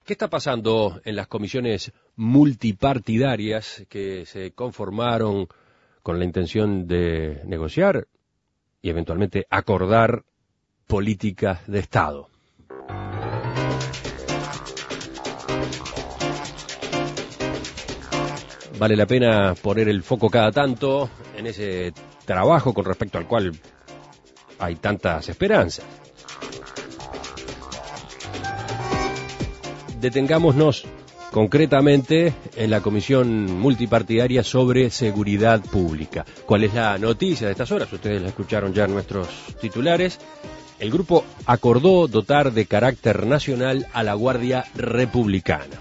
¿Qué está pasando en las comisiones multipartidarias que se conformaron con la intención de negociar y eventualmente acordar políticas de Estado? Vale la pena poner el foco cada tanto en ese trabajo con respecto al cual hay tantas esperanzas. Detengámonos concretamente en la comisión multipartidaria sobre seguridad pública. ¿Cuál es la noticia de estas horas? Ustedes la escucharon ya en nuestros titulares. El grupo acordó dotar de carácter nacional a la Guardia Republicana.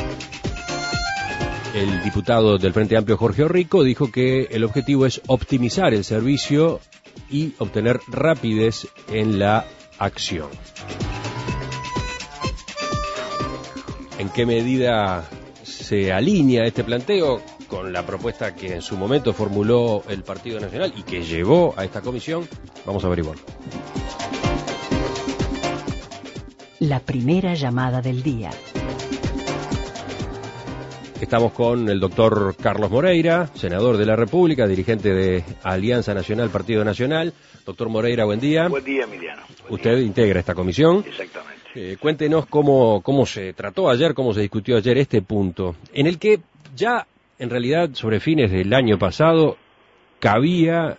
El diputado del Frente Amplio, Jorge Orrico, dijo que el objetivo es optimizar el servicio y obtener rapidez en la acción. ¿En qué medida se alinea este planteo con la propuesta que en su momento formuló el Partido Nacional y que llevó a esta comisión? Vamos a averiguarlo. La primera llamada del día. Estamos con el doctor Carlos Moreira, senador de la República, dirigente de Alianza Nacional, Partido Nacional. Doctor Moreira, buen día. Buen día, Emiliano. Usted integra esta comisión. Exactamente. Cuéntenos cómo se trató ayer, cómo se discutió ayer este punto, en el que ya, en realidad, sobre fines del año pasado, cabía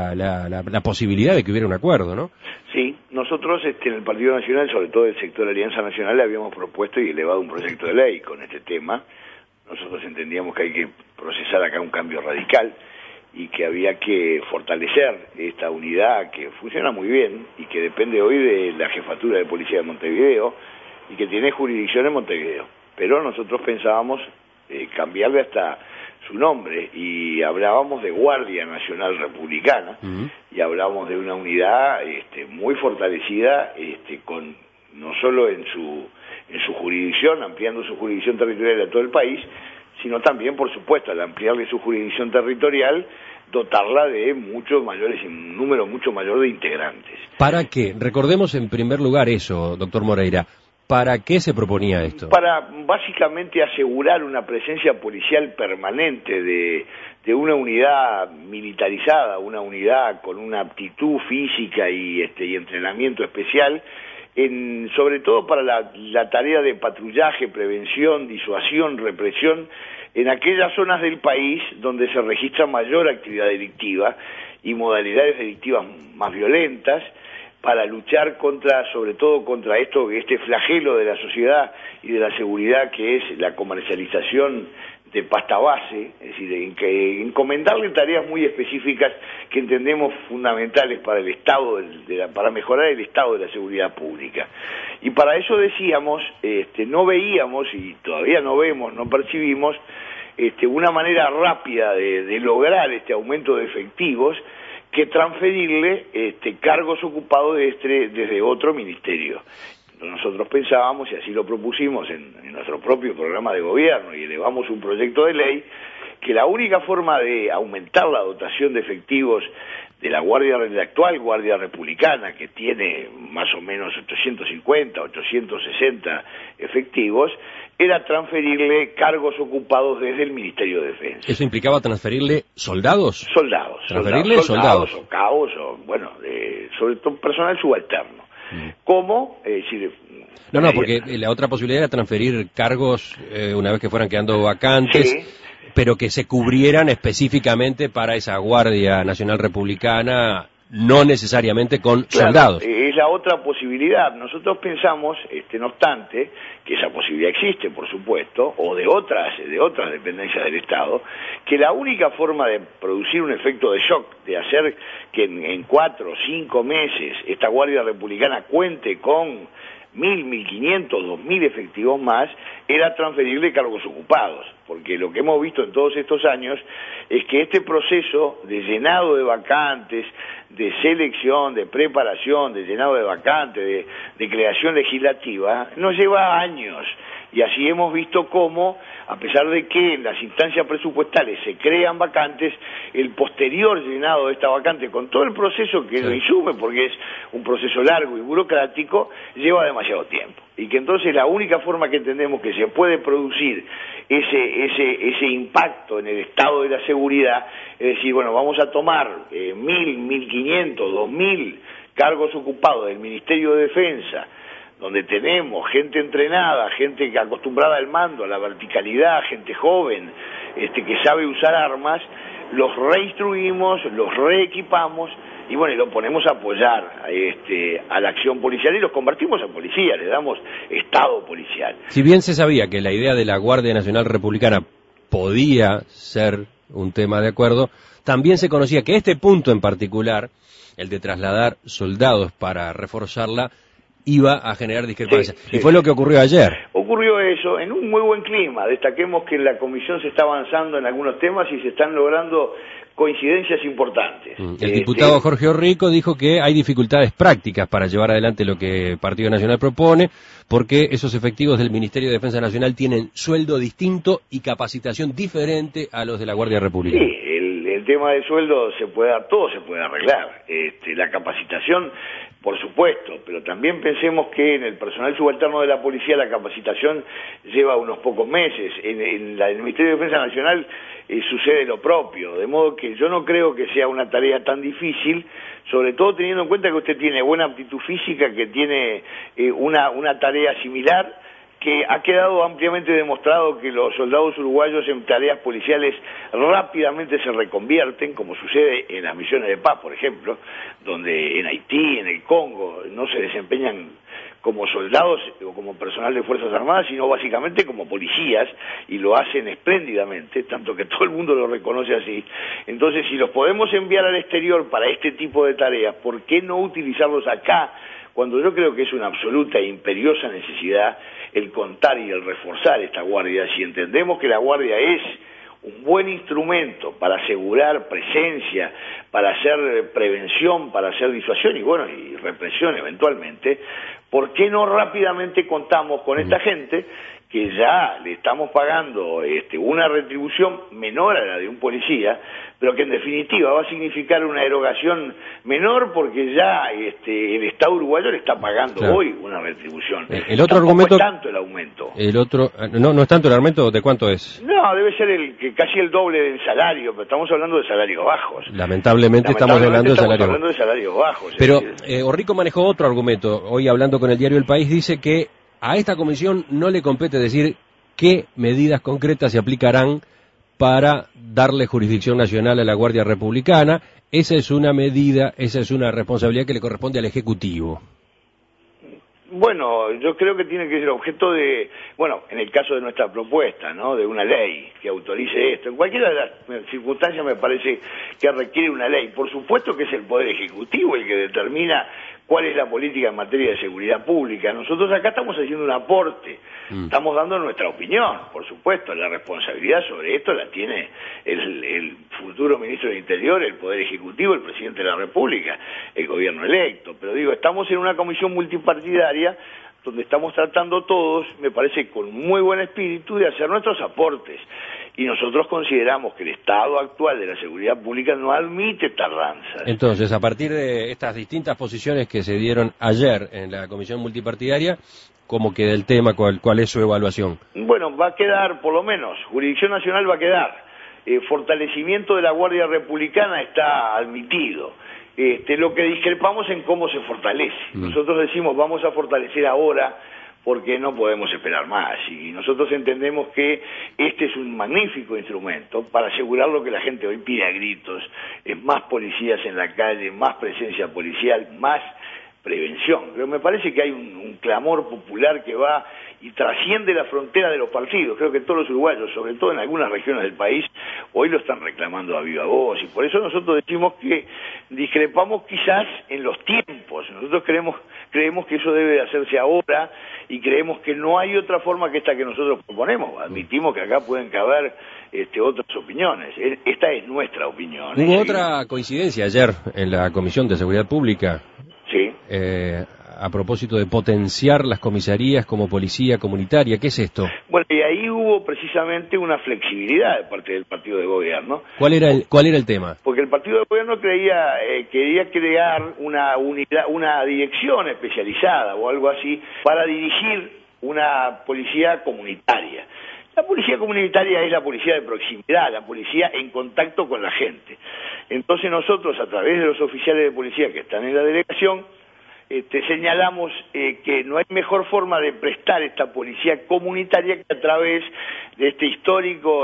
la posibilidad de que hubiera un acuerdo, ¿no? Sí, nosotros en el Partido Nacional, sobre todo el sector Alianza Nacional, le habíamos propuesto y elevado un proyecto de ley con este tema. Nosotros entendíamos que hay que procesar acá un cambio radical y que había que fortalecer esta unidad que funciona muy bien y que depende hoy de la Jefatura de Policía de Montevideo y que tiene jurisdicción en Montevideo. Pero nosotros pensábamos cambiarle hasta su nombre y hablábamos de Guardia Nacional Republicana y hablábamos de una unidad muy fortalecida con no solo en su jurisdicción, ampliando su jurisdicción territorial a todo el país, sino también, por supuesto, al ampliarle su jurisdicción territorial, dotarla de un número mucho mayor de integrantes. ¿Para qué? Recordemos en primer lugar eso, doctor Moreira. ¿Para qué se proponía esto? Para básicamente asegurar una presencia policial permanente de una unidad militarizada, una unidad con una aptitud física y entrenamiento especial, sobre todo para la tarea de patrullaje, prevención, disuasión, represión, en aquellas zonas del país donde se registra mayor actividad delictiva y modalidades delictivas más violentas, para luchar sobre todo contra este flagelo de la sociedad y de la seguridad que es la comercialización de pasta base, es decir, encomendarle tareas muy específicas que entendemos fundamentales para el Estado, para mejorar el estado de la seguridad pública. Y para eso decíamos, no veíamos y todavía no vemos, no percibimos una manera rápida de lograr este aumento de efectivos que transferirle cargos ocupados desde otro ministerio. Nosotros pensábamos, y así lo propusimos en nuestro propio programa de gobierno, y elevamos un proyecto de ley, que la única forma de aumentar la dotación de efectivos de la actual Guardia Republicana, que tiene más o menos 850, 860 efectivos, era transferirle cargos ocupados desde el Ministerio de Defensa. ¿Eso implicaba transferirle soldados? Soldados. ¿Transferirle soldados? O cabos, sobre todo personal subalterno. ¿Cómo? No, porque la otra posibilidad era transferir cargos una vez que fueran quedando vacantes, sí, pero que se cubrieran específicamente para esa Guardia Nacional Republicana, no necesariamente con soldados. Es la otra posibilidad. Nosotros pensamos, no obstante, que esa posibilidad existe, por supuesto, o de otras dependencias del Estado, que la única forma de producir un efecto de shock, de hacer que en 4 o 5 meses esta Guardia Republicana cuente con 1.000, 1.500, 2.000 efectivos más, era transferirle cargos ocupados, porque lo que hemos visto en todos estos años es que este proceso de llenado de vacantes, de selección, de preparación, de llenado de vacantes, de creación legislativa, nos lleva años, Y así hemos visto cómo, a pesar de que en las instancias presupuestales se crean vacantes, el posterior llenado de esta vacante, con todo el proceso que lo insume, porque es un proceso largo y burocrático, lleva demasiado tiempo. Y que entonces la única forma que entendemos que se puede producir ese impacto en el estado de la seguridad, es decir, bueno, vamos a tomar 1.000, 1.500, 2.000 cargos ocupados del Ministerio de Defensa, donde tenemos gente entrenada, gente acostumbrada al mando, a la verticalidad, gente joven, que sabe usar armas, los reinstruimos, los reequipamos y bueno, y lo ponemos a apoyar a la acción policial y los convertimos a policía, le damos estado policial. Si bien se sabía que la idea de la Guardia Nacional Republicana podía ser un tema de acuerdo, también se conocía que este punto en particular, el de trasladar soldados para reforzarla, iba a generar discrepancias. Sí, y fue lo que ocurrió ayer. Ocurrió eso en un muy buen clima. Destaquemos que en la comisión se está avanzando en algunos temas y se están logrando coincidencias importantes. El diputado Jorge Orrico dijo que hay dificultades prácticas para llevar adelante lo que el Partido Nacional propone, porque esos efectivos del Ministerio de Defensa Nacional tienen sueldo distinto y capacitación diferente a los de la Guardia Republicana. Sí, el tema del sueldo se puede dar, todo se puede arreglar. La capacitación, por supuesto, pero también pensemos que en el personal subalterno de la policía la capacitación lleva unos pocos meses. En el Ministerio de Defensa Nacional sucede lo propio, de modo que yo no creo que sea una tarea tan difícil, sobre todo teniendo en cuenta que usted tiene buena aptitud física, que tiene una tarea similar, que ha quedado ampliamente demostrado que los soldados uruguayos en tareas policiales rápidamente se reconvierten, como sucede en las misiones de paz, por ejemplo, donde en Haití, en el Congo, no se desempeñan como soldados o como personal de Fuerzas Armadas, sino básicamente como policías, y lo hacen espléndidamente, tanto que todo el mundo lo reconoce así. Entonces, si los podemos enviar al exterior para este tipo de tareas, ¿por qué no utilizarlos acá? Cuando yo creo que es una absoluta e imperiosa necesidad el contar y el reforzar esta guardia. Si entendemos que la guardia es un buen instrumento para asegurar presencia, para hacer prevención, para hacer disuasión y bueno, y represión eventualmente, ¿por qué no rápidamente contamos con esta gente que ya le estamos pagando una retribución menor a la de un policía, pero que en definitiva va a significar una erogación menor porque ya el Estado uruguayo le está pagando hoy una retribución? El otro argumento es tanto el aumento. El otro, no es tanto el aumento, ¿de cuánto es? No, debe ser casi el doble del salario, pero estamos hablando de salarios bajos. Lamentablemente estamos hablando de salarios bajos. Pero Orrico manejó otro argumento. Hoy hablando con el diario El País dice que a esta comisión no le compete decir qué medidas concretas se aplicarán para darle jurisdicción nacional a la Guardia Republicana. Esa es una medida, esa es una responsabilidad que le corresponde al Ejecutivo. Bueno, yo creo que tiene que ser objeto de, bueno, en el caso de nuestra propuesta, ¿no?, de una ley que autorice esto. En cualquiera de las circunstancias me parece que requiere una ley. Por supuesto que es el Poder Ejecutivo el que determina cuál es la política en materia de seguridad pública. Nosotros acá estamos haciendo un aporte, estamos dando nuestra opinión, por supuesto. La responsabilidad sobre esto la tiene el futuro ministro del Interior, el Poder Ejecutivo, el Presidente de la República, el gobierno electo. Pero digo, estamos en una comisión multipartidaria donde estamos tratando todos, me parece con muy buen espíritu, de hacer nuestros aportes. Y nosotros consideramos que el estado actual de la seguridad pública no admite tardanzas. Entonces, a partir de estas distintas posiciones que se dieron ayer en la comisión multipartidaria, ¿cómo queda el tema? ¿Cuál es su evaluación? Bueno, va a quedar, por lo menos, jurisdicción nacional va a quedar. Fortalecimiento de la Guardia Republicana está admitido. Lo que discrepamos en cómo se fortalece. Nosotros decimos, vamos a fortalecer ahora, porque no podemos esperar más, y nosotros entendemos que este es un magnífico instrumento para asegurar lo que la gente hoy pide a gritos, más policías en la calle, más presencia policial, más prevención. Pero me parece que hay un clamor popular que va y trasciende la frontera de los partidos. Creo que todos los uruguayos, sobre todo en algunas regiones del país, hoy lo están reclamando a viva voz, y por eso nosotros decimos que discrepamos quizás en los tiempos. Nosotros creemos que eso debe de hacerse ahora, y creemos que no hay otra forma que esta que nosotros proponemos. Admitimos que acá pueden caber otras opiniones. Esta es nuestra opinión. Hubo otra coincidencia ayer en la Comisión de Seguridad Pública. Sí. a propósito de potenciar las comisarías como policía comunitaria. ¿Qué es esto? Bueno, y ahí hubo precisamente una flexibilidad de parte del partido de gobierno. ¿Cuál era el tema? Porque el partido de gobierno quería crear una unidad, una dirección especializada o algo así para dirigir una policía comunitaria. La policía comunitaria es la policía de proximidad, la policía en contacto con la gente. Entonces nosotros, a través de los oficiales de policía que están en la delegación, señalamos que no hay mejor forma de prestar esta policía comunitaria que a través de este histórico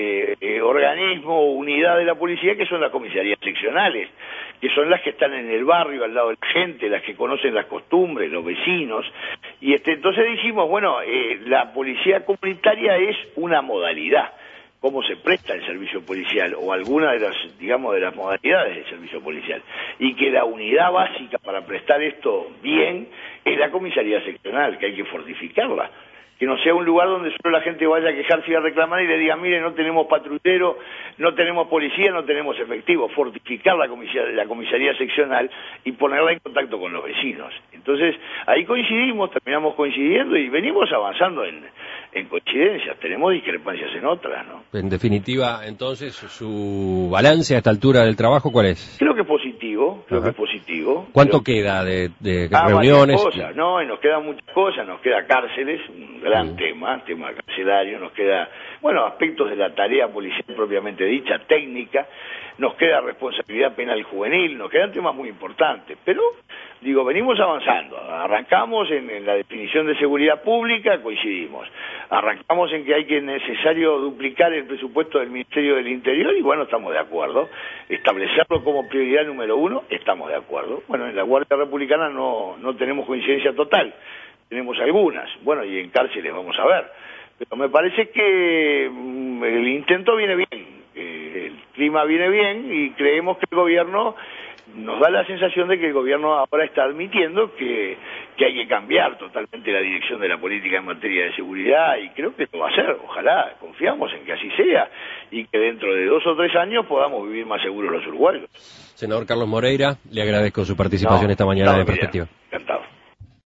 organismo o unidad de la policía, que son las comisarías seccionales, que son las que están en el barrio, al lado de la gente, las que conocen las costumbres, los vecinos. Y entonces dijimos, bueno, la policía comunitaria es una modalidad, cómo se presta el servicio policial o alguna de las, digamos, de las modalidades del servicio policial, y que la unidad básica para prestar esto bien es la comisaría seccional, que hay que fortificarla, que no sea un lugar donde solo la gente vaya a quejarse y a reclamar y le diga, mire, no tenemos patrullero, no tenemos policía, no tenemos efectivo. Fortificar la comisaría seccional y ponerla en contacto con los vecinos. Entonces, ahí terminamos coincidiendo y venimos avanzando en coincidencias. Tenemos discrepancias en otras, ¿no? En definitiva, entonces, ¿su balance a esta altura del trabajo cuál es? Creo que es positivo, ¿Cuánto queda de reuniones? Cosas, ¿no? Y nos quedan muchas cosas, nos queda cárceles, un gran tema carcelario, nos queda, bueno, aspectos de la tarea policial propiamente dicha, técnica, nos queda responsabilidad penal juvenil, nos quedan temas muy importantes, pero, digo, venimos avanzando, arrancamos en la definición de seguridad pública, coincidimos, arrancamos en que necesario duplicar el presupuesto del Ministerio del Interior y bueno, estamos de acuerdo, establecerlo como prioridad número 1, estamos de acuerdo. Bueno, en la Guardia Republicana no tenemos coincidencia total, tenemos algunas, bueno, y en cárceles vamos a ver, pero me parece que el intento viene bien, el clima viene bien y creemos que el gobierno, nos da la sensación de que el gobierno ahora está admitiendo que hay que cambiar totalmente la dirección de la política en materia de seguridad y creo que lo va a hacer, ojalá, confiamos en que así sea y que dentro de 2 o 3 años podamos vivir más seguros los uruguayos. Senador Carlos Moreira, le agradezco su participación esta mañana de Perspectiva.